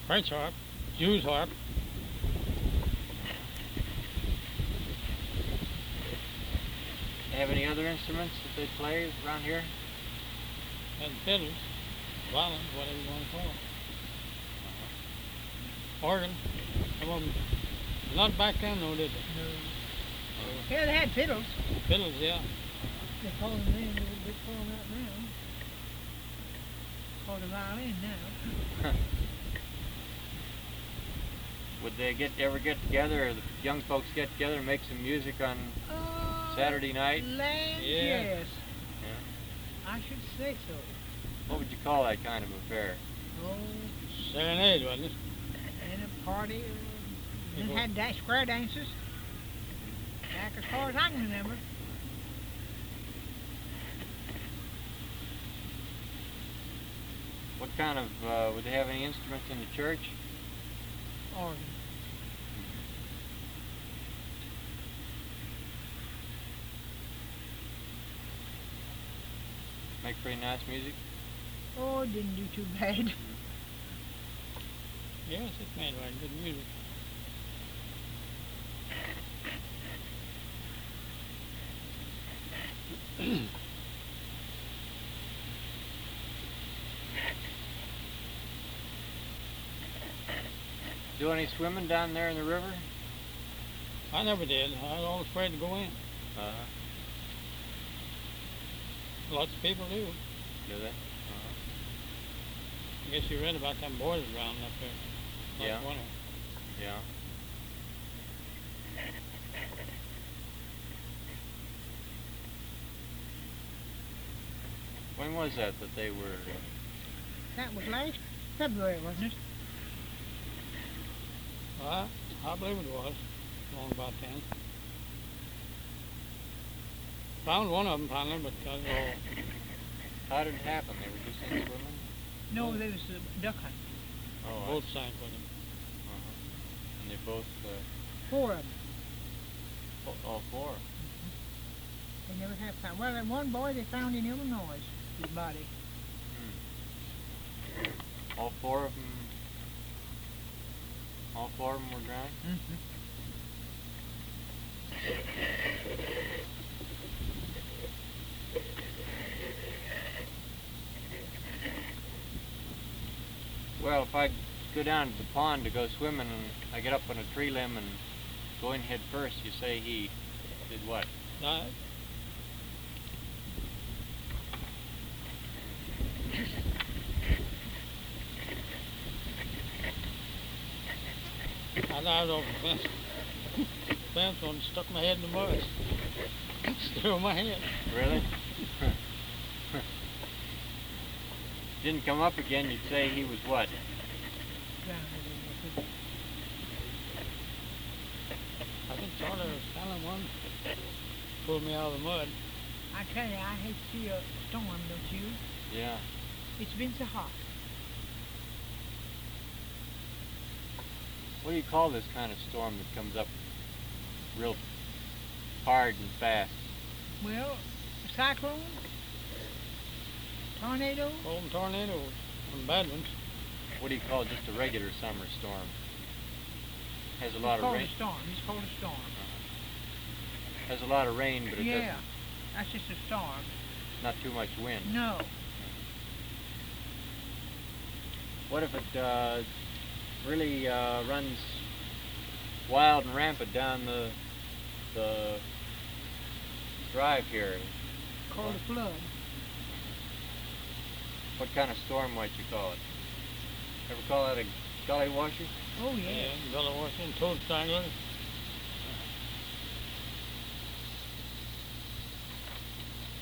French harp, Jew's harp. Have any other instruments that they play around here? And fiddles, violins, whatever you want to call them. Organ. Some of them, not back then though, did they? No. Yeah, they had fiddles. Fiddles, yeah. They call them then, they call them that now. Called a violin now. Would they ever get together, or the young folks get together and make some music on Saturday night? Land, Yeah. yes. Yeah. I should say so. What would you call that kind of affair? Oh, Serenade, wasn't it? and a party. They People- had square dances. Back as far as I can remember. What kind of, would they have any instruments in the church? Organ. Make pretty nice music? Oh, it didn't do too bad. Yes, it made right good music. Do any swimming down there in the river? I never did. I was always afraid to go in. Uh-huh. Lots of people do. Do they? I guess you read about them boys drowning up there. Yeah. Last winter. Yeah. When was that they were... That was last February, wasn't it? I believe it was. Long about then. Found one of them finally, but How did it happen? They were just in swimming? No, there was a duck hunt. Oh, both sank with him. uh-huh. And they both... 4 of them. all 4? They never have found. Well, that one boy they found in Illinois, his body. All 4 of them... All 4 of them were drowned? Mm-hmm. Well, if I go down to the pond to go swimming and I get up on a tree limb and go in head first, you say he did what? Died. I dived over the fence. Fence one stuck my head in the mud. Still my head. Really? Didn't come up again, you'd say he was what? I think Charlie was telling one pulled me out of the mud. I tell you, I hate to see a storm, don't you? Yeah. It's been so hot. What do you call this kind of storm that comes up real hard and fast? Well, cyclone, tornado. Cold and tornadoes, and bad ones. What do you call just a regular summer storm? Has a lot It's of called rain. a storm. It's called a storm. Has a lot of rain, but it Yeah, that's just a storm. doesn't. Not too much wind. No. What if it really runs wild and rampant down the drive here? Called a flood. What kind of storm might you call it? Ever call that a gully washer? Oh yeah. Gully Washington, toad strangler.